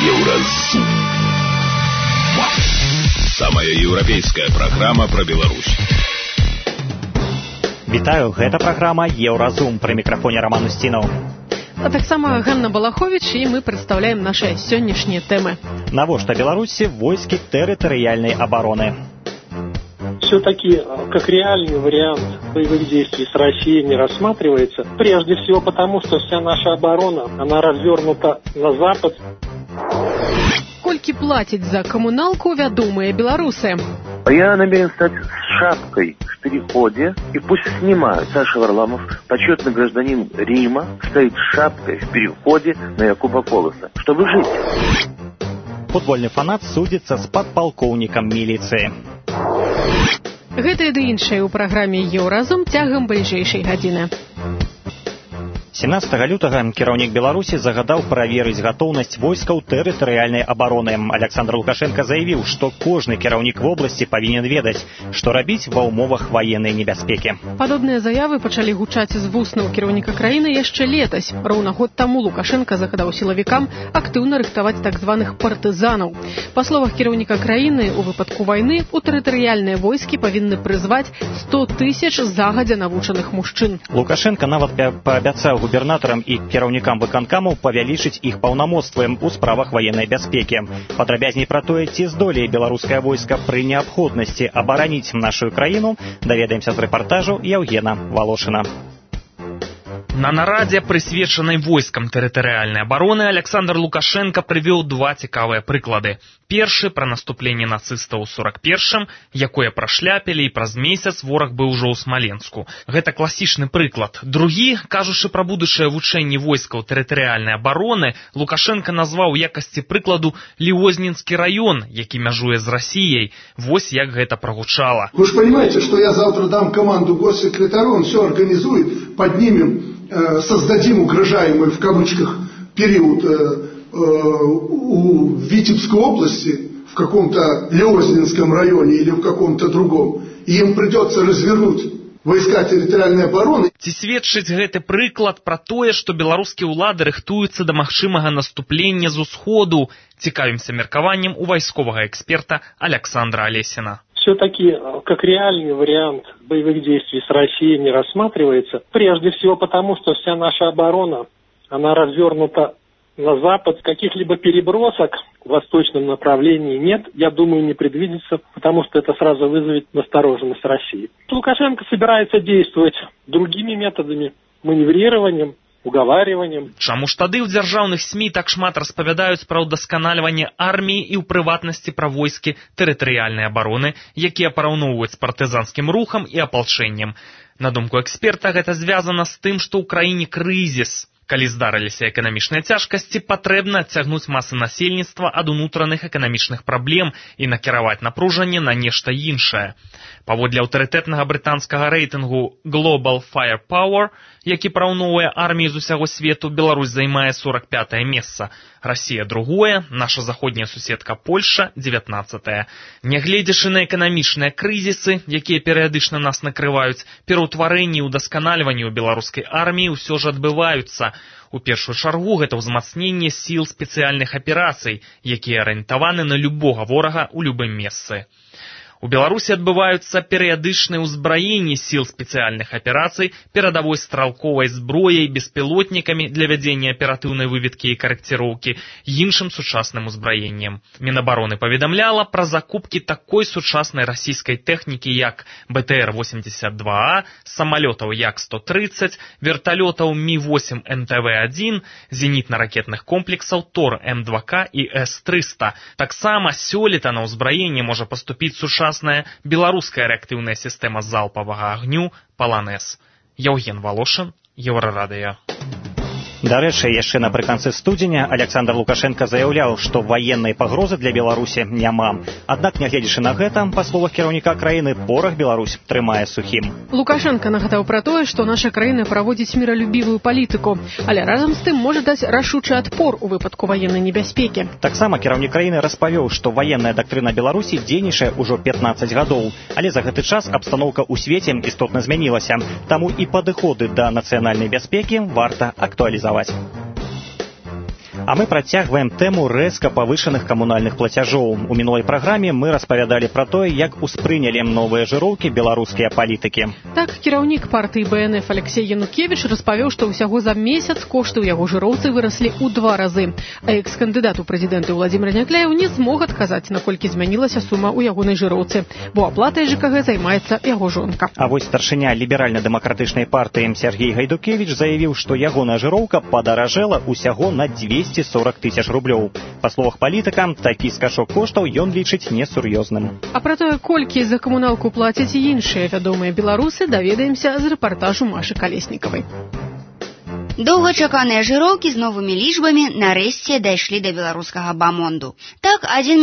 Еўразум. Самая еўрапейская праграма пра Беларусь. Вітаю, гэта праграма Еўразум, пры мікрафоне Роман Устінаў. А таксама Ганна Балахович, і мы прадстаўляем наши сённяшнія тэмы. Навошта Беларусі войскі тэрытарыяльнай обороны? Все-таки как реальный вариант боевых действий с Россией не рассматривается. Прежде всего потому, что вся наша оборона, она развернута на запад. Колькі платить за коммуналку вядомые белорусы? Я намерен стать с шапкой в переходе, и пусть снимают. Саша Варламов, почетный гражданин Рима, стоит с шапкой в переходе на Якуба Колоса, чтобы жить. Футбольны фанат судзіцца з падпалкоўнікам міліцыі. Гэта і іншае ў праграме Еўразум цягам бліжэйшай гадзіны. 17 лютага кіраўнік Беларусі загадаў праверыць гатоўнасць войскаў тэрытарыяльнай абароны. Александр Лукашенко заявіў, што кожны кіраўнік вобласці павінен ведаць, што рабіць ва ўмовах ваеннай небяспекі. Падобныя заявы пачалі гучаць з вуснаў кіраўніка краіны яшчэ летась. Роўна год таму Лукашенко загадаў сілавікам актыўна рыхтаваць так званых партызанаў. Па словах кіраўніка краіны, у выпадку вайны у тэрытарыяльныя войскі павінны прызваць 100 тысяч загадзя навучаных мужчын. Лукашенко нават паабяцаў губернатарам і кіраўнікам выканкамаў павялічыць іх паўнамоцтвы ў справах ваеннай бяспекі. Падрабязней пра тое, ці здолее беларускае войска пры неабходнасці абараніць нашу краіну, даведаемся з рэпартажу Яўгена Волошина. На нарадзе, прысвечанай войскам тэрытарыяльнай абароны, Александр Лукашенко прывёў два цікавыя прыклады. Першы пра наступленне нацыстаў у 41-м, якое прашляпілі, і праз месяц вораг быў ужо ў Смаленску. Гэта класічны прыклад. Другі, кажучы пра будучае вучэнне войскаў тэрытарыяльнай абароны, Лукашенко назваў у якасці прыкладу Ліознінскі раён, які мяжуе з Расіяй. Вось як гэта прагучала. Вы ж понимаете, что я завтра дам команду госсекретарю, он все организует, поднимем, создадим угрожаемый в кавычках период у Витебской области, в каком-то Лёзнинском районе или в каком-то другом, и им придется развернуть войска территориальной обороны. Ці сведчыць гэты прыклад пра тое, што беларускія ўлады рыхтуюцца да магчымага наступлення з усходу? Цікавімся меркаваннем у вайсковага эксперта Александра Олесина. Все-таки как реальный вариант боевых действий с Россией не рассматривается. Прежде всего потому, что вся наша оборона, она развернута на запад. Каких-либо перебросок в восточном направлении нет, я думаю, не предвидится, потому что это сразу вызовет настороженность России. Лукашенко собирается действовать другими методами, маневрированием, уговариванием. Чаму ж тады ў дзяржаўных СМІ так шмат распавядаюць пра ўдасканальванне арміі і ў прыватнасці пра войскі тэрытарыяльнай абароны, якія параўноўваюць з партызанскім рухам і апалчэннем? На думку эксперта, гэта звязана з тым, што ў краіне крызіс. Калі здарыліся эканамічныя цяжкасці, патрэбна адцягнуць масы насельніцтва ад унутраных эканамічных праблем і накіраваць напружанне на нешта іншае. Паводле аўтарытэтнага брытанскага рэйтынгу Global Firepower, які параўноўвае арміі з усяго свету, Беларусь займае 45-е месца, Расія другое, наша заходняя суседка Польша 19-е. Нягледзячы на эканамічныя крызісы, якія перыядычна нас накрываюць, пераўтварэнні і ўдасканальванні ў беларускай арміі ўсё ж адбываюцца. У першую чаргу гэта ўзмацненне сіл спецыяльных аперацый, якія арыентаваны на любога ворага ў любым месцы. У Беларусі адбываюцца перыядычныя ўзбраенні сіл спецыяльных аперацый перадавой стралковай зброяй, беспілотнікамі для вядзення аператыўнай выведкі і карэкціроўкі, іншым сучасным узбраеннем. Мінабароны паведамляла пра закупкі такой сучаснай расійскай тэхнікі, як БТР-82А, самалётаў Як-130, верталётаў Ми-8 НТВ-1, зенітна-ракетных комплексаў Тор М2К і С-300. Таксама сёлета на ўзбраенне можа паступіць сучасная беларуская рэактыўная сістэма залпавага агню «Паланэс». Яўген Волошин, Еўрарадыё. Дарэчы, яшчэ напрыканцы студзеня Александр Лукашенко заяўляў, што ваеннай пагрозы для Беларусі няма. Аднак, нягледзячы на гэта, па словах кіраўніка краіны, порах Беларусь трымае сухім. Лукашенко нагадаў пра тое, што наша краіна праводзіць міралюбівую палітыку, але разам з тым можа даць рашучы адпор у выпадку ваеннай небяспекі. Таксама кіраўнік краіны распавёў, што ваенная дактрына Беларусі дзейнічае ўжо 15 гадоў, але за гэты час абстаноўка ў свеце істотна змянілася, таму і падыходы да нацыянальнай бяспекі варта актуалізаваць. А мы працягваем тэму рэзка павышаных камунальных плацяжоў. У мінулай праграме мы распавядалі пра тое, як успрынялі новыя жыроўкі беларускія палітыкі. Так, кіраўнік партыі БНФ Алексей Янукевіч распавёў, што ўсяго за месяц кошты ў яго жыроўцы выраслі ў 2 разы. А экс-кандыдат у прэзідэнты Владзімир Някляеў не змог адказаць, наколькі змянілася сума ў ягонай жыроўцы, бо аплатай ЖКГ займаецца яго жонка. А вось старшыня ліберальна-дэмакратычнай партыі Сергей Гайдукевіч заявіў, што ягоная жыроўка падаражэла ўсяго на 240 тысяч рублёў. Па словах палітыка, такі скачок коштаў ён лічыць несур'ёзным. А пра тое, колькі за камуналку плацяць іншыя вядомыя беларусы, даведаемся з рэпартажу Машы Калеснікавай. Доўгачаканыя жыроўкі з новымі лічбамі нарэшце дайшлі да беларускага бамонду. Так, 1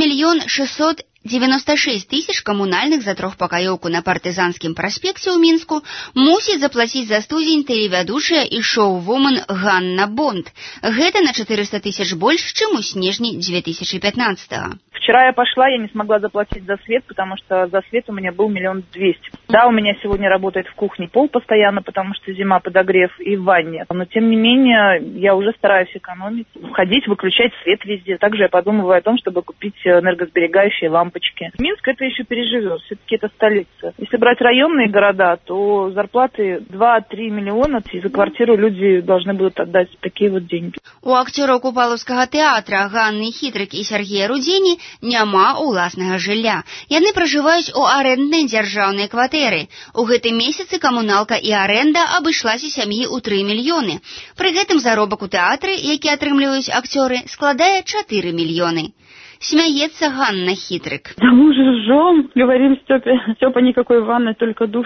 696 000 камунальных за трохпакаёўку на партызанскім праспекце ў Мінску мусіць заплаціць за студзень тэлевядучая і шоу-вумен Ганна Бонд. Гэта на 400 000 больш, чым у снежні 2015-го. Вчера я пошла, я не смогла заплатить за свет, потому что за свет у меня был 1 200 000. Да, у меня сегодня работает в кухне пол постоянно, потому что зима, подогрев, и в ванне. Но, тем не менее, я уже стараюсь экономить, ходить, выключать свет везде. Также я подумываю о том, чтобы купить энергосберегающие лампочки. Минск это еще переживет, все-таки это столица. Если брать районные города, то зарплаты 2-3 миллиона, и за квартиру люди должны будут отдать такие вот деньги. У акцёраў Купалаўскага тэатра Ганны Хітрык і Сергея Рудзені няма ўласнага жылля. Яны пражываюць у арэнднай дзяржаўнай кватэры. У гэтым месяцы камуналка і арэнда абышлася сям'і ў 3 мільёны. Пры гэтым заробак у тэатры, які атрымліваюць акцёры, складае 4 мільёны. Смеется Ганна Хитрик. Да мы же жжем, говорим Степе, Степа, никакой ванны, только душ.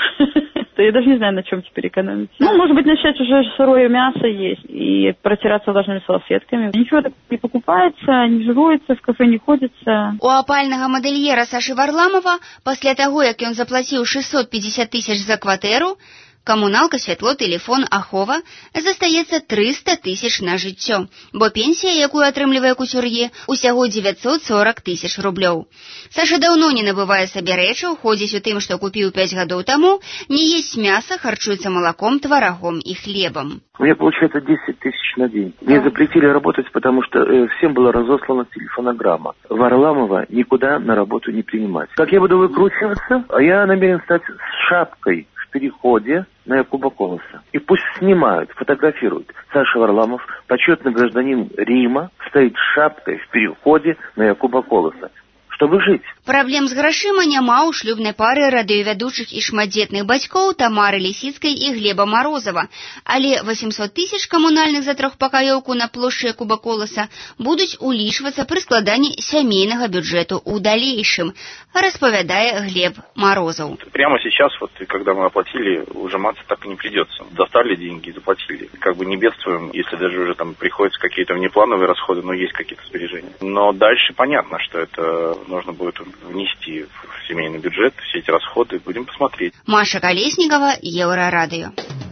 Я даже не знаю, на чем теперь экономить. Ну, может быть, начать уже сырое мясо есть и протираться влажными салфетками. Ничего так не покупается, не жируется, в кафе не ходится. У апальнага модельера Саши Варламова после того, як ён заплатил 650 000 за кватэру, камуналка, святло, телефон, ахова, застаецца 300 000 на жыццё, бо пенсія, якую атрымлівае кутюр'е, усяго 940 000 рублёў. Саша даўно не набывае сабе рэчаў, ходзіць у тым, што купіў 5 гадоў таму, не есть мяса, харчуецца малаком, тварагом и хлебом. У меня получается 10 000 на день. Мне запретили работать, потому что всем была разослана телефонограмма. Варламова никуда на работу не принимать. Как я буду выкручиваться? А я намерен стать с шапкой в переходе на Якуба Колоса. И пусть снимают, фотографируют. Саша Варламов, почетный гражданин Рима, стоит с шапкой в переходе на Якуба Колоса, чтобы жить. Праблем з грашыма няма ў шлюбнай пары радыёвядучых і шматдзетных бацькоў Тамары Лісіцкай і Глеба Марозова, але 800 000 камунальных за трохпакаёўку на плошчы Якуба Колоса будуць улічвацца пры складанні сямейнага бюджэту ў далейшым, распавядае Глеб Морозов. Прямо сейчас, вот, когда мы оплатили, ужиматься так и не придется. Достали деньги и заплатили. Как бы не бедствуем, если даже уже там приходятся какие-то внеплановые расходы, но есть какие-то сбережения. Но дальше понятно, что это нужно будет внести в семейный бюджет, все эти расходы, будем посмотреть. Маша Калесникова, Еврорадио.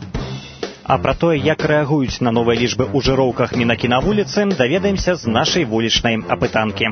А пра тое, як рэагуюць на новыя лічбы ў жыроўках мінакі на вуліцы, даведаемся з нашай вулічнай апытанкі.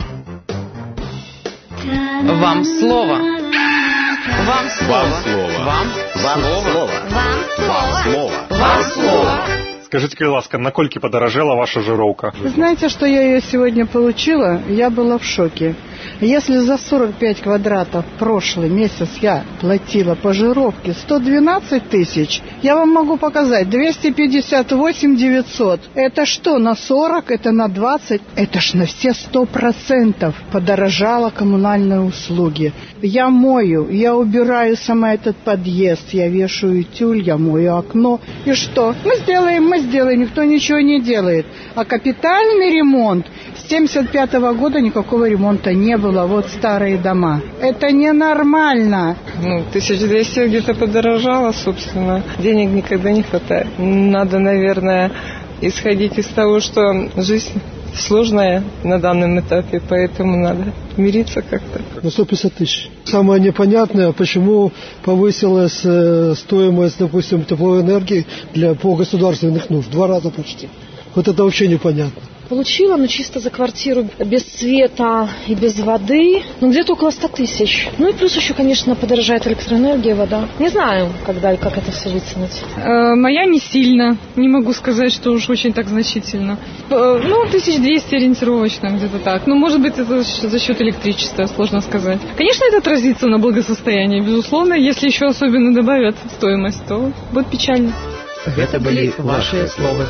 Вам слово. Вам слово. Вам слово. Вам слово. Вам слово. Скажите, ласка, накольки подорожала ваша жировка? Вы знаете, что я ее сегодня получила? Я была в шоке. Если за 45 квадратов прошлый месяц я платила по жировке 112 000, я вам могу показать 258 900. Это что, на 40, это на 20? Это ж на все 100% подорожало коммунальные услуги. Я мою, я убираю сама этот подъезд, я вешаю тюль, я мою окно. И что? Мы сделаем, никто ничего не делает. А капитальный ремонт, с 1975 года никакого ремонта не было, вот старые дома. Это ненормально. 1200 где-то подорожало, собственно. Денег никогда не хватает. Надо, наверное, исходить из того, что жизнь сложная на данном этапе, поэтому надо мириться как-то. На 150 000. Самое непонятное, почему повысилась стоимость, допустим, тепловой энергии по государственных нужд. 2 раза почти. Вот это вообще непонятно. получила, но чисто за квартиру без света и без воды, где-то около 100 тысяч. И плюс еще, конечно, подорожает электроэнергия, вода. Не знаю, когда и как это все вытянуть. Моя не сильно. Не могу сказать, что уж очень так значительно. 1200 ориентировочно, где-то так. Может быть, это за счет электричества, сложно сказать. Конечно, это отразится на благосостоянии, безусловно. Если еще особенно добавят стоимость, то будет печально. Это были ваши слова.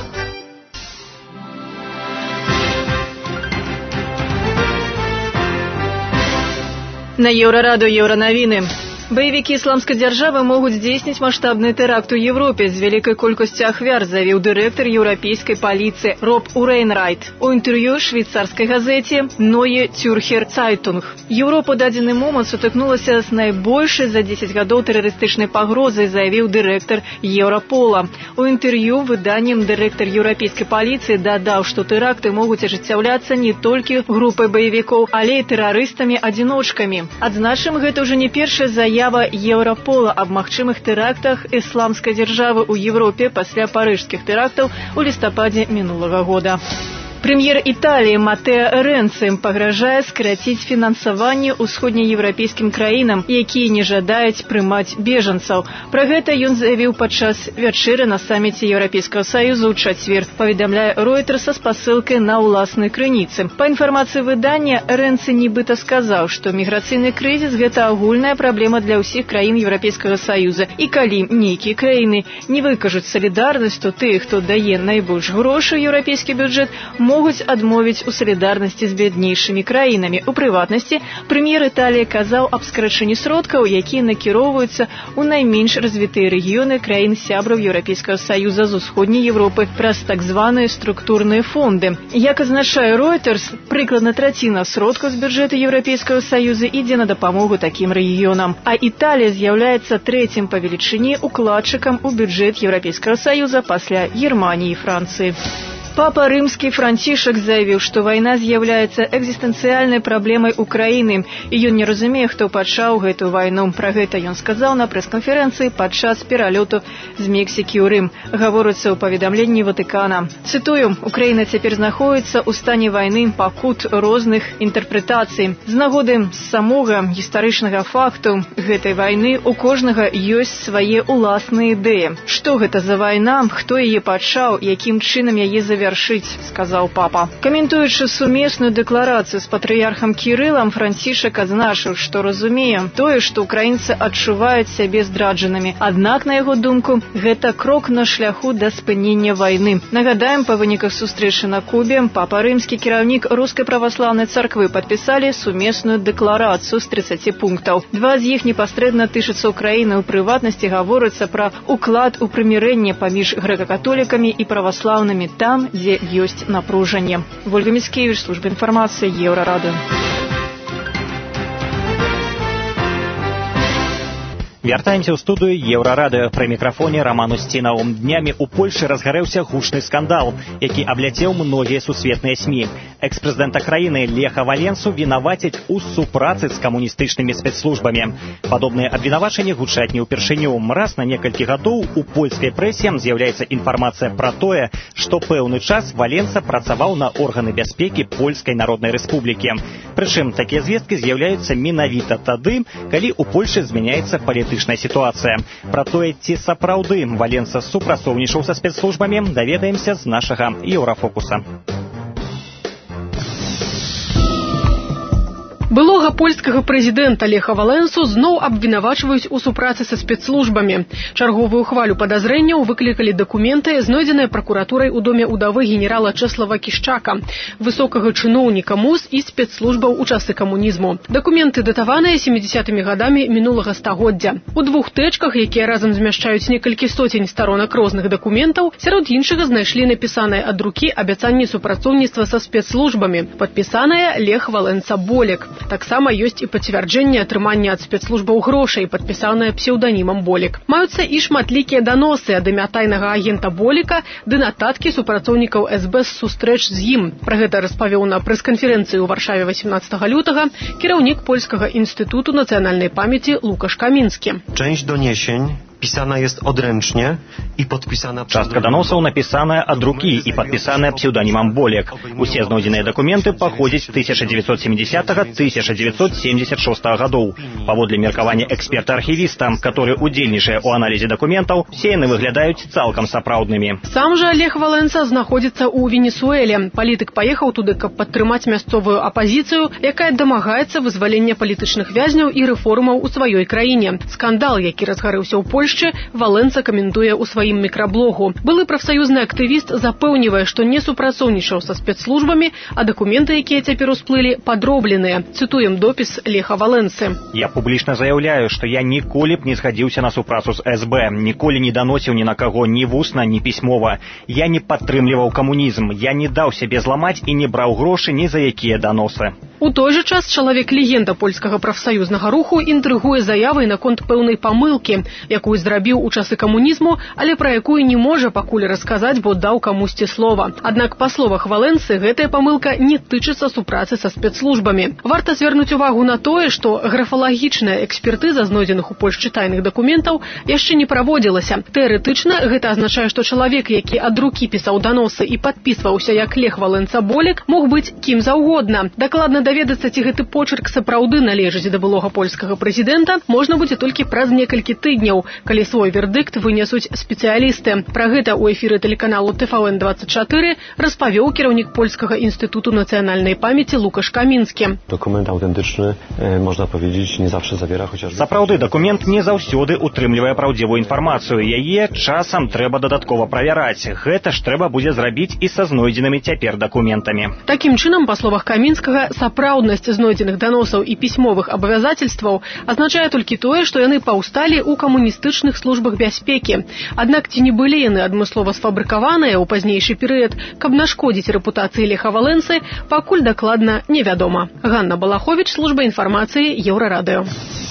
На Еўрараду Еўранавіны. Баевікі ісламскай дзяржавы могуць здзейсніць маштабны тэракт у Европе з вялікай колькасцю ахвяр, заявіў дырэктар еўрапейскай паліцыі Роб Урейнрайт у інтэрв'ю швейцарскай газеце Neue Zürcher Zeitung. Еўропа ў дадзены момант сутыкнулася з найбольшай за 10 гадоў тэрарыстычнай пагрозай, заявіў дырэктар Еўрапола. У інтэрв'ю выданнем дырэктар еўрапейскай паліцыі дадаў, што тэракты могуць ажыццяўляцца не толькі групай баевікоў, але і тэрарыстамі-адзіночкамі. Адзначым, гэта ўжо не першая заява Еўрапола аб магчымых тэрактах ісламскай дзяржавы ў Европе пасля парыжскіх тэрактаў у лістападзе мінулага года. Прэм'ер Італіі Матэа Рэнци пагражае скараціць фінансаванне ўсходнееўрапейскім краінам, якія не жадаюць прымаць бежанцаў. Пра гэта ён заявіў падчас вячэры на саміце Еўрапейскага саюза ў чацвер, паведамляе Reuters са спасылкай на ўласнай крыніцы. Па інфармацыі выдання, Рэнци нібыта сказаў, што міграцыйны крызіс – гэта агульная праблема для ўсіх краін Еўрапейскага саюза. І калі нейкія краіны не выкажуць салідарнасць, то тыя, хто дае найбольш грошай у еўрапейскі бюджэт, могуць адмовіць у салідарнасці з бяднейшымі краінамі. У прыватнасці, прэм'ер Італіі казаў аб скарачэнні сродкаў, якія накіроўваюцца ў найменш развітыя рэгіёны краін сябраў Еўрапейскага саюза з усходняй Европы праз так званыя структурныя фонды. Як азначае Reuters, прыкладна траціна сродкаў з бюджэту Еўрапейскага саюза ідзе на дапамогу такім рэгіёнам. А Італія з'яўляецца трэцім па велічыні укладчыкам у бюджэт Еўрапейскага саюза пасля Германіі і Францыі. Папа рымскі Францішак заявіў, што вайна з'яўляецца экзістэнцыяльнай праблемай Украіны, і ён не разумее, хто пачаў гэтую вайну. Пра гэта ён сказаў на прэс-канферэнцыі падчас пералёту з Мексікі ў Рым. Гаворыцца ў паведамленні Ватыкана. Цытую, Украіна цяпер знаходіцца ў стане вайны пакут розных інтэрпрэтацый. З нагоды самога гістарычнага факту гэтай вайны у кожнага ёсць свае ўласныя ідэі. Што гэта за вайна, хто яе пачаў, якім чынам яе завершыць, сказаў папа. Каментуючы сумесную дэкларацыю з патрыярхам Кірылам, Францішак адзначыў, што разумее тое, што украінцы адчуваюць сябе здраджанымі. Аднак, на яго думку, гэта крок на шляху да спынення вайны. Нагадаем, па выніках сустрэчы на Кубе папа рымскі кіраўнік рускай праваслаўнай царквы падпісалі сумесную дэкларацыю з 30 пунктаў. Два з іх непасрэдна тычацца Украіны. У прыватнасці гаворыцца пра уклад у прымірэнне паміж грэка-католікамі і праваслаўнымі там, дзе ёсць напружанне. Вольга Міцкевіч, служба інфармацыі, Еўрарада. Вяртаемся ў студыю Еўрарадыё. Пры мікрафоне Роман Устінаў. Днямі ў Польшы разгарэўся гучны скандал, які абляцеў многія сусветныя СМІ. Экс-прэзідэнта краіны Леха Валенсу вінавацяць у супрацы з камуністычнымі спецслужбамі. Падобныя абвінавачанні гучаць не ўпершыню. Раз на некалькі гадоў у польскай прэсе з'яўляецца інфармацыя пра тое, што пэўны час Валенса працаваў на органы бяспекі Польскай Народнай Рэспублікі. Прычым такія звесткі з'яўляюцца менавіта тады, калі ў Польшы змяняецца палітычная сітуацыя. Пра тое, ці сапраўды Валенса супрацоўнічаў са спецслужбамі, даведаемся з нашага Еўрафокуса. Былога польскага прэзідэнта Леха Валенсу зноў абвінавачваюць у супрацы са спецслужбамі. Чарговую хвалю падазрэнняў выклікалі дакументы, знойдзеныя пракуратурай у доме ўдавы генерала Чэслава Кішчака, высокага чыноўніка МОЗ і спецслужбаў у часы камунізму. Дакументы датаваныя 70-мі гадамі мінулага стагоддзя. У двух тэчках, якія разам змяшчаюць некалькі соцень старонак розных дакументаў, сярод іншага знайшлі напісанае ад рукі абяцанне супрацоўніцтва са спецслужбамі, падпісанае Лех Валенса Болек. Таксама ёсць і пацвярджэнне атрымання ад спецслужбаў грошай, падпісанае псеўданімам Болек. Маюцца і шматлікія даносы ад імя тайнага агента Болека ды нататкі супрацоўнікаў СБ з сустрэч з ім. Пра гэта распавёў на прэс-канферэнцыі ў Варшаве 18 лютага кіраўнік Польскага інстытуту нацыянальнай памяці Лукаш Камінскі. Część doniesień pisana jest odręcznie i podpisana... Частка доносаў напісаная ад рукі і падпісаная псеўданімам Болек. Усе знойдзеныя дакументы паходзяць з 1970-1976 гадоў. Паводле меркавання эксперта-архівіста, который удзельнічае ў аналізе дакументаў, все яны выглядаюць цалкам сапраўднымі. Сам жа Лех Валенса знаходзіцца ў Венесуэле. Палітык паехаў туды, каб падтрымаць мясцовую апазіцыю, якая дамагаецца вызвалення палітычных вязняў і рэформаў у сваёй краіне. Скандал, які разгарэўся ў Польшчы, Валенса каментуе ў сваім мікраблогу. Былы прафсаюзны актывіст запэўнівае, што не супрацоўнічаў са спецслужбамі, а дакументы, якія цяпер усплылі, падробленыя. Цытуем допіс Леха Валенсы. Я публічна заяўляю, што я ніколі б не згадзіўся на супрацу з СБ, ніколі не даносіў ні на каго ні вусна, ні пісьмова. Я не падтрымліваў камунізм, я не даў сябе зламаць і не браў грошы ні за якія даносы. У той жа час чалавек-легенда польскага прафсаюзнага руху інтрыгуе заявай наконт пэўнай памылкі, якую зрабіў у часы камунізму, але пра якую не можа пакуль расказаць, бо даў камусьці слова. Аднак, па словах Валенсы, гэтая памылка не тычыцца супрацы са спецслужбамі. Варта звярнуць увагу на тое, што графалагічная экспертыза знойдзеных у Польшчы тайных дакументаў яшчэ не праводзілася. Тэарэтычна гэта азначае, што чалавек, які ад рукі пісаў даносы і падпісваўся як Лех Валенса Болек, мог быць кім заўгодна. Дакладна даведацца, ці гэты почерк сапраўды належыць да былога польскага прэзідэнта, можна будзе толькі праз некалькі тыдняў, калі свой вердыкт вынесуць спецыялісты. Пра гэта ў эфіры тэлеканалу TVN24 распавёў кіраўнік польскага інстытуту нацыянальнай памяці Лукаш Камінскі. Документ аўтэнтычны, можна паведзіць, не заўжды забіра хаця б. Сапраўды, дакумент не заўсёды утрымлівае праўдзівую інфармацыю. Яе часам трэба дадаткова правяраць. Гэта ж трэба будзе зрабіць і са знойдзенымі цяпер дакументамі. Такім чынам, па словах Камінскага, сапраўднасць знойдзеных даносаў і пісьмовых абавязацельстваў азначае толькі тое, што яны паўсталі ў камуністычных службах бяспекі. Аднак ці не былі яны адмыслова сфабрыкаваныя ў пазнейшы перыяд, каб нашкодзіць рэпутацыі Леха Валенсы, пакуль дакладна невядома. Ганна Балаховіч, служба інфармацыі, Еўрарадыё.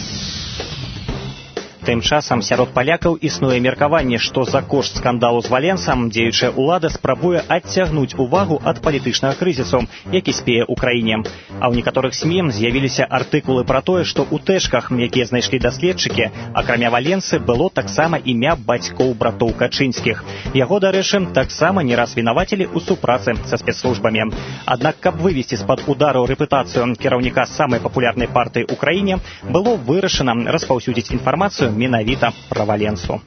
Тым часам сярод палякаў існуе меркаванне, што за кошт скандалу з Валенсам дзеючая ўлада спрабуе адцягнуць увагу ад палітычнага крызісу, які спее ў краіне. А ў некаторых СМІ з'явіліся артыкулы пра тое, што ў тэшках, якія знайшлі даследчыкі, акрамя Валенсы, было таксама імя бацькоў братоў Качынскіх. Яго, дарэчы, таксама не раз вінавацілі ў супрацы са спецслужбамі. Аднак, каб вывесці з-пад удару рэпутацыю кіраўніка самай папулярнай партыі ў краіне, было вырашана распаўсюдзіць інфармацыю менавіта пра Валенсу.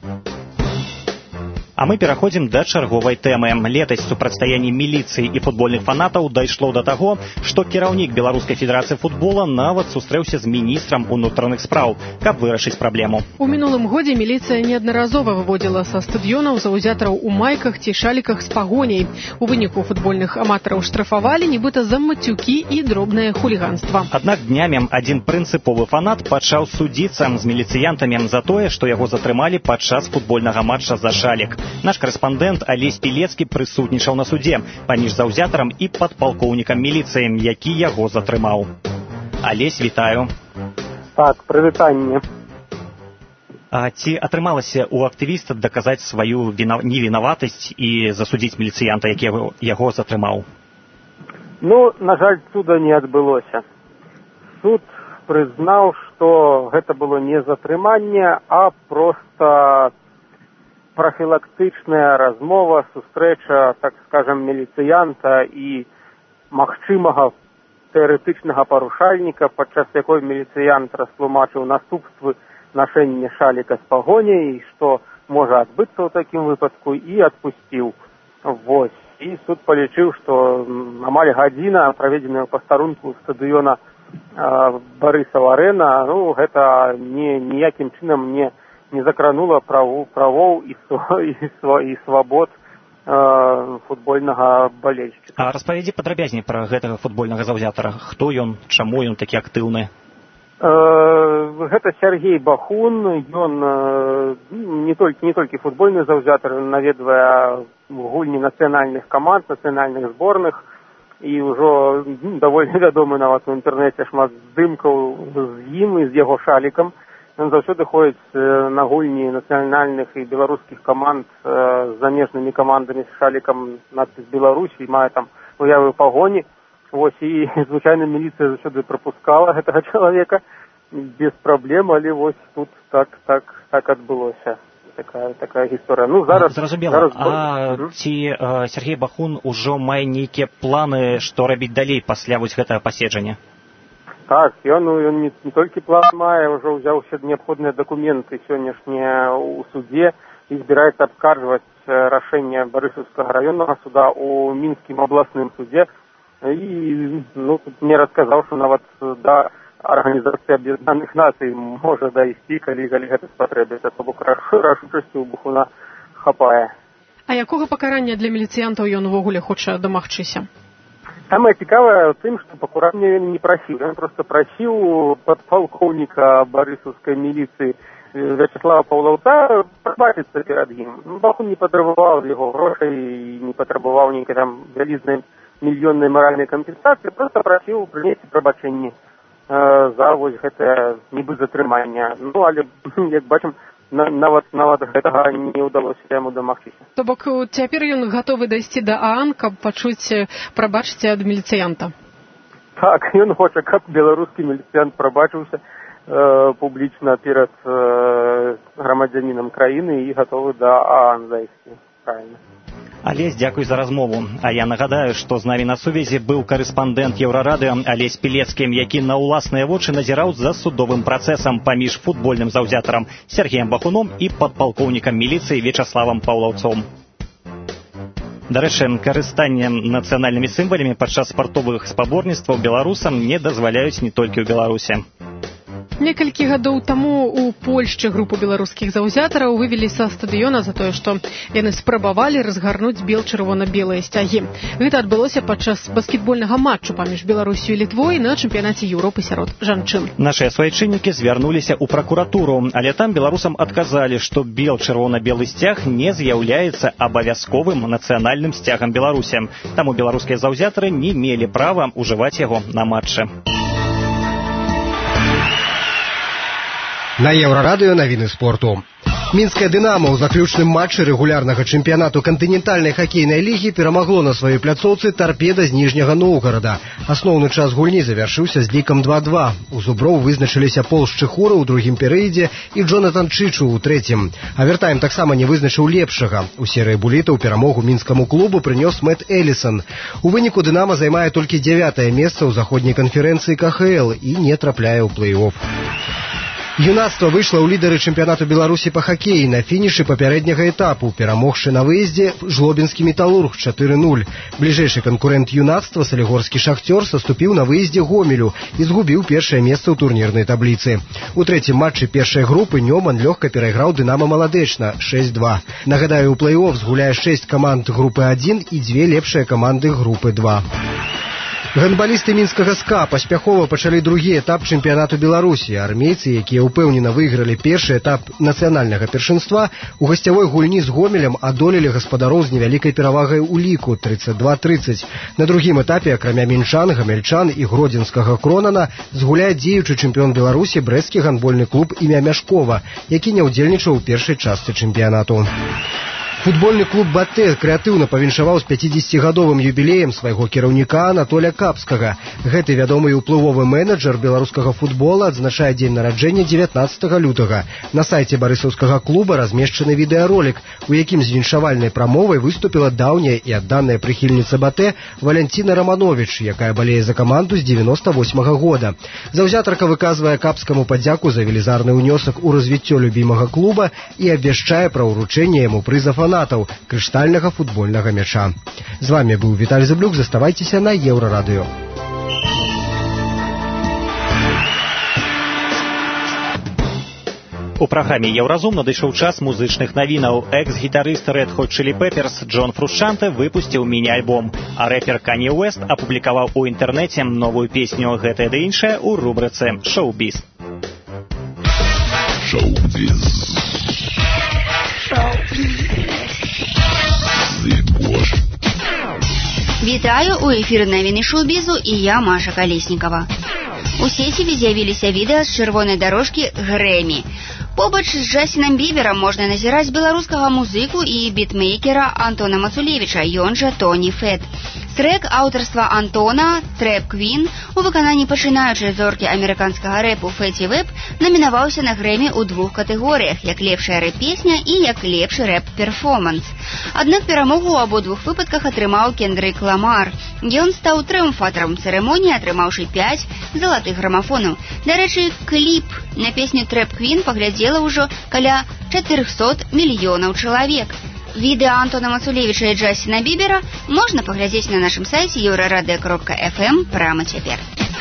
А мы пераходзім да чарговай тэмы. Летась супрацьстаянне міліцыі і футбольных фанатаў дайшло да таго, што кіраўнік Беларускай федэрацыі футбола нават сустрэўся з міністрам унутраных спраў, каб вырашыць праблему. У мінулым годзе міліцыя неаднаразова выводзіла са стадыёнаў заўзятараў у майках ці шаліках з пагоняй. У выніку футбольных аматараў штрафавалі нібыта за мацюкі і дробнае хуліганства. Аднак днямі адзін прынцыповы фанат пачаў судзіцца з міліцыянтамі за тое, што яго затрымалі падчас футбольнага матча за шалік. Наш корэспандэнт Алесь Пілецкі прысутнічаў на судзе паміж заўзятарам і падпалкоўнікам міліцыі, які яго затрымаў. Алесь, вітаю. Так, прывітанне. А ці атрымалася ў актывіста даказаць сваю невінаватасць і засудзіць міліцыянта, які яго затрымаў? Ну, на жаль, цуда не адбылося. Суд прызнаў, што гэта было не затрыманне, а проста профілактычная размова, сустрэча, так скажем, міліцыянта і магчымага тэарэтычнага парушальніка, падчас якой міліцыянт растлумачыў наступствы нашэння шаліка з пагоняй, што можа адбыцца ў такім выпадку, і адпусціў. Вось. І суд палічыў, што амаль гадзіна, праведзеная ў пастарунку стадыёна Барысаў-Арэна, ну, гэта ніякім чынам не закранула правоў і свабод футбольнага балельшчыка. А распавядзі падрабязней пра гэтага футбольнага заўзятара. Хто ён, чаму ён такі актыўны? Гэта Сергей Бахун, ён не толькі футбольны заўзятар, наведвае гульні нацыянальных каманд, нацыянальных зборных, і ўжо даволі вядомы нават у інтэрнэце шмат здымкаў з ім і з яго шалікам. Ён заўсёды ходзіць на гульні нацыянальных і беларускіх каманд з замежнымі камандамі з шалікам надпіс Беларусі, мае там уявы пагоні. Вось, і звычайна міліцыя заўсёды прапускала гэтага чалавека без праблем, але вось тут так адбылося. такая гісторыя. Ну, зараз... Зразумела. Ці Сергей Бахун ужо мае нейкія планы, што рабіць далей пасля вось гэтага паседжання? Так, ён не толькі план мае, ўжо ўзяў усе неабходныя дакументы сённяшнія ў судзе і збіраецца абскарджваць рашэнне Барысаўскага раённага суда ў Мінскім абласным суде. І мне расказаў, што нават да Арганізацыі Аб'яднаных Нацый можа дайсці, калі гэта спатрэбіцца, то бок рашучасці ў Бахуна хапае. А якога пакарання для міліцыянтаў ён увогуле хоча дамагчыся? Самае цікавае ў тым, што пакарання ён не прасіў. Ён проста прасіў падпалкоўніка барысаўскай міліцыі Вячеслава Паўлаўца прабачыцца перад ім. Бахун не патрабаваў з яго грошай і не патрабаваў нейкай там вялізнай мільённай маральнай кампенсацыі, проста прасіў прынесці прабачэнні за вось гэтае нібы затрыманне. Ну, але, як бачым, нават гэтага не ўдалося яму дамагчыся. То бок цяпер ён гатовы дайсці да ААН, каб пачуць прабачце ад міліцыянта? Так, ён хоча, каб беларускі міліцыянт прабачыўся публічна перад грамадзянінам краіны і гатовы да ААН зайсці. Правильно. Алесь, дзякуй за размову. А я нагадаю, што з намі на сувязі быў карэспандэнт Еўрарадыё Алесь Пілецкі, які на ўласныя вочы назіраў за судовым працэсам паміж футбольным заўзятарам Сергеем Бахуном і падпалкоўнікам міліцыі Вячеславам Паўлаўцом. Дарэчы, карыстанне нацыянальнымі сімвалямі падчас спартовых спаборніцтваў беларусам не дазваляюць не толькі ў Беларусі. Некалькі гадоў таму у Польшчы групу беларускіх заўзятараў вывелі са стадыёна за тое, што яны спрабавалі разгарнуць бел-чырвона-белыя сцягі. Гэта адбылося падчас баскетбольнага матчу паміж Беларусю і Літвой на чэмпіянаце Еўропы сярод жанчын. Нашыя суайчыннікі звярнуліся ў пракуратуру, але там беларусам адказалі, што бел-чырвона-белы сцяг не з'яўляецца абавязковым нацыянальным сцягам Беларусі. Таму беларускія заўзятары не мелі права ўжываць яго на матчы. На Еўрарадыё навіны спорту. Мінскае «Дынамо» ў заключным матчы рэгулярнага чэмпіянату кантынентальнай хакейнай лігі перамагло на сваёй пляцоўцы «Тарпеда» з Ніжняга Новгарада. Асноўны час гульні завяршыўся з лікам 2-2. У зуброў вызначыліся Пол Шчыхура ў другім перыядзе і Джонатан Чычу ў трэцім. Авертайм таксама не вызначыў лепшага. У серыі булітаў перамогу мінскаму клубу прынёс Мэтт Элісон. У выніку «Дынамо» займае толькі 9-е месца ў заходняй канферэнцыі КХЛ і не трапляе ў плэй-оф. Юнацтва выйшла ў лідары чэмпіянату Беларусі па хакеі на фінішы папярэдняга этапу, перамогшы на выездзе жлобінскі «Металург» 4-0. Бліжэйшы канкурэнт юнацтва, салігорскі «Шахцёр», саступіў на выездзе Гомелю і згубіў першае месца ў турнірнай табліцы. У трэцім матчы першай групы Нёман лёгка перайграў «Дынамо» Маладэчна 6-2. Нагадаю, у плэй-оф згуляе 6 каманд групы 1 і 2 лепшыя каманды групы 2. Гандбалісты мінскага СКА паспяхова пачалі другі этап чэмпіянату Беларусі. Армейцы, якія ўпэўнена выйгралі першы этап нацыянальнага першынства, у гасцявой гульні з Гомелем адолелі гаспадароў з невялікай перавагай у ліку 32-30. На другім этапе, акрамя мінчан, гамельчан і гродзенскага Кронана, згуляе дзеючы чэмпіён Беларусі брэсцкі гандбольны клуб імя Мяшкова, які не ўдзельнічаў у першай частцы чэмпіянату. Футбольны клуб «Батэ» крэатыўна павіншаваў з 50-гадовым юбілеем свайго кіраўніка Анатоля Капскага. Гэты вядомы і ўплывовы менеджер беларускага футбола адзначае дзень нараджэння 19 лютага. На сайце барысаўскага клуба размешчаны відэаролік, у якім з віншавальнай прамовай выступіла даўняя і адданая прыхільніца «Батэ» Валянціна Раманович, якая балее за каманду з 98-го года. Заўзятарка выказвае Капскаму падзяку за велізарны ўнёсак у развіццё любімага клуба і абвяшчае пра ўручэнне яму прыза фанатаў крыштальнага футбольнага мяча. З вами быў Віталь Заблюк. Заставайцеся на Еўрарадыё. У праграме «Еўразум» надышоў час музычных навінаў. Экс-гітарыст Red Hot Chili Peppers Джон Фрушчанте выпусціў міні-альбом, а рэпер Канье Уэст апублікаваў у інтэрнэце новую песню «Гэтае ды іншае» у рубрыцы «Шоу-біз». Шоу-біз. Вітаю, у эфіры навіны шоу-бізу і я, Маша Калеснікава. У сеціве з'явіліся відэа з чырвонай дарожкі Грэмі. Побач з Джасінам Біберам можна назіраць беларускага музыку і бітмейкера Антона Мацулевіча, ён жа Тоні Фэт. Трек аўтарства Антона «Трэп Квін» у выкананні пачынаючай зоркі амерыканскага рэпу Фэти Вэб намінаваўся на Грэмі ў 2 катэгорыях, як лепшая рэп-песня і як лепшы рэп-перформанс. Аднак перамогу ў абодвух выпадках атрымаў Кендрик Ламар. Ён стаў трыумфатарам цырымоніі, атрымаўшы 5 залатых грамафонаў. Дарэчы, кліп на песню «Трэп Квін» паглядзела ўжо каля 400 мільёнаў чалавек. Відэа Антона Мацулевіча і Джасціна Бібера можна паглядзець на нашым сайце euradio.fm прямо цяпер.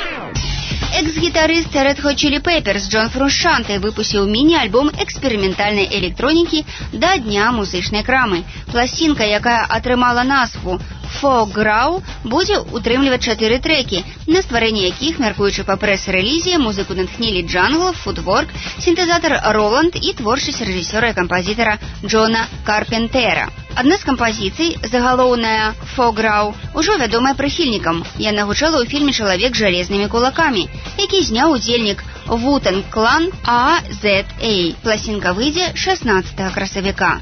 Экс-гітарыст Red Hot Chili Peppers Джон Фрушанте выпусціў міні-альбом эксперыментальнай электронікі да дня музычнай крамы. Пласцінка, якая атрымала назву «Fog Grau», будзе утрымліваць 4 трекі, на стварэнне якіх, мяркуючы па прэс-рэлізе, музыку натхнілі джангл, футворк, сінтэзатар Роланд і творчасць рэжысёра і кампазітара Джона Карпентера. Адна з кампазіцый, загалоўная «Fog Grau», ужо вядомая прыхільнікам. Яна гучала ў фільме «Чалавек з жалезнымі кулакамі», які зняў удзельнік Wu-Tang Clan AZA. Пласцінка выйдзе 16 красавіка.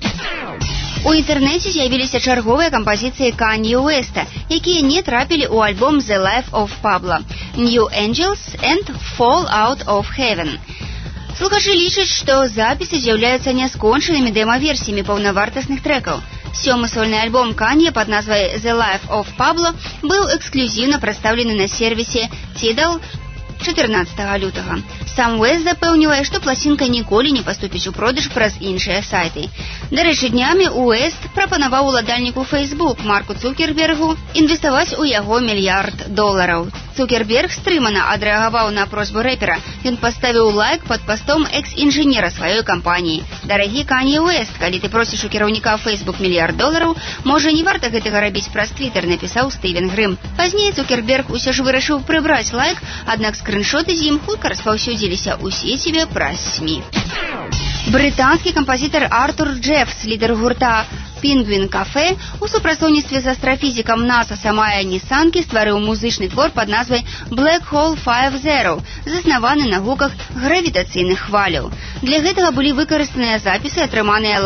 У інтэрнэце з'явіліся чарговыя кампазіцыі Канье Уэста, якія не трапілі ў альбом «The Life of Pablo», «New Angels» and «Fall Out of Heaven». Слухачы лічаць, што запісы з'яўляюцца няскончанымі дэма-версіямі паўнавартасных трэкаў. 7-й сольны альбом Канье пад назвай «The Life of Pablo» быў эксклюзіўна прадстаўлены на сервісе Tidal 14 лютага. Сам Уэст запэўнівае, што пласцінка ніколі не паступіць у продаж праз іншыя сайты. Дарэчы, днямі Уэст прапанаваў уладальніку Facebook Марку Цукербергу інвеставаць у яго $1 мільярд. Цукерберг стрымана адрэагаваў на просьбу рэпера. Ён паставіў лайк пад пастом экс-інжынера сваёй кампаніі. Дарагі Канье Уэст, калі ты просіш у кіраўніка Facebook $1 мільярд, можа не варта гэтага рабіць праз Твіттер, напісаў Стывен Грым. Пазней Цукерберг усё ж вырашыў прыбраць лайк, аднак скрыншоты з ім хутка распаўсюдзіліся ў сеціве праз СМІ. Брытанскі кампазітар Артур Джеффс, лідар гурта «Пінгвін Кафе», у супрацоўніцтве з астрафізікам НАСА Самая Нісанкі стварыў музычны твор пад назвай «Black Hole 5.0», заснаваны на гуках гравітацыйных хваляў. Для гэтага былі выкарыстаныя запісы, атрыманыя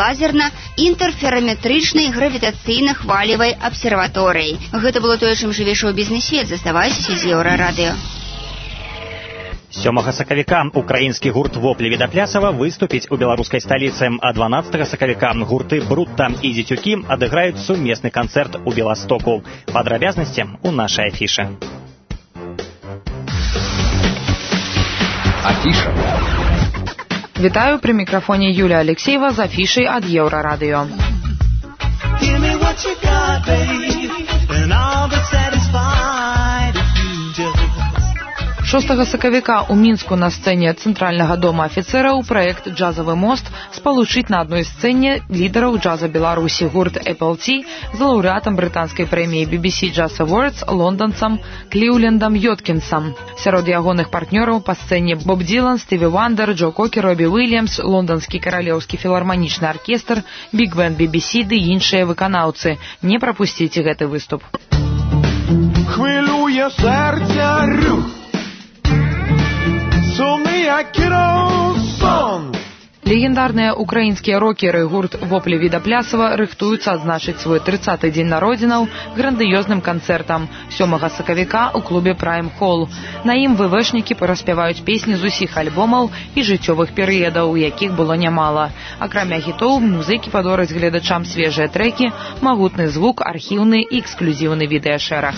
лазерна-інтэрфераметрычнай гравітацыйна-хвалевай абсерваторыяй. Гэта было тое, чым жыве шоу-бізнес-свет. Заставайцеся з Еўрарадыё. 7 сакавіка украінскі гурт «Воплі Відаплясава» выступіць у беларускай сталіцы, а 12 сакавіка гурты «Брутта» і «Дзецюкі» адыграюць сумесны канцэрт у Беластоку. Падрабязнасці ў нашай афішы. Афіша. Вітаю, пры мікрафоне Юлія Алексеева з афішай ад Еўрарадыё. 6 сакавіка ў Мінску на сцэне Цэнтральнага дома афіцэраў праект «Джазавы мост» спалучыць на адной сцэне лідараў джаза Беларусі гурт Appletea з лаўрэатам брытанскай прэміі BBC Jazz Awards лонданцам Кліўлендам Йоткінсам. Сярод ягоных партнёраў па сцэне Боб Дилан, Стыві Вандер, Джо Кокер, Робі Уильямс, лонданскі каралеўскі філарманічны аркестр, биг-бэнд BBC ды іншыя выканаўцы. Не прапусціце гэты выступ. Хвилює серця рух, сумний як сон. Легендарныя украінскія рокеры гурт «Воплі Відаплясава» рыхтуюцца адзначыць свой 30-й дзень народзінаў грандыёзным канцэртам 7 сакавіка ў клубе Prime Hall. На ім ВВшнікі параспяваюць песні з усіх альбомаў і жыццёвых перыядаў, у якіх было нямала. Акрамя хітоў, музыкі падораць гледачам свежыя трэкі, магутны звук, архіўны і эксклюзіўны відэашэраг.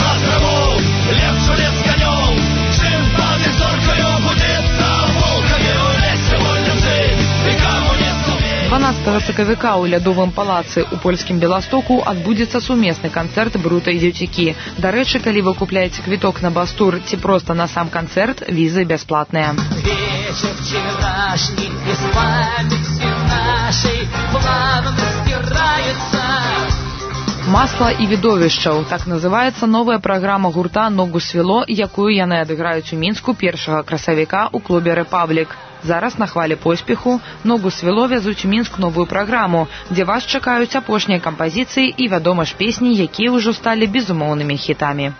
12 сакавіка ў лядовым палацы ў польскім Беластоку адбудзецца сумесны канцэрт «Брута і дзецюкі». Дарэчы, калі вы купляеце квіток на бас-тур ці проста на сам канцэрт, візы бясплатныя. Вечер вчерашний, без памяти нашей, плавно стираются. «Масла і відовішчаў» – так называецца новая праграма гурта «Ногу свело», якую яны адыграюць у Мінску 1 красавіка ў клубе «Рэпаблік». Зараз на хвале поспеху «Ногу свело» вязуць у Мінск новую праграму, дзе вас чакаюць апошнія кампазіцыі і, вядома ж, песні, якія ўжо сталі безумоўнымі хітамі.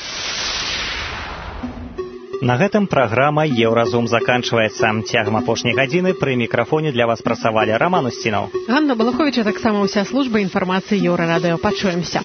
На гэтым праграма «Еўразум» заканчваецца. Цягам апошняй гадзіны пры мікрафоне для вас працавалі Роман Устінаў, Ганна Балаховіча, таксама ўся служба інфармацыі Еўрарадыё. Пачуемся.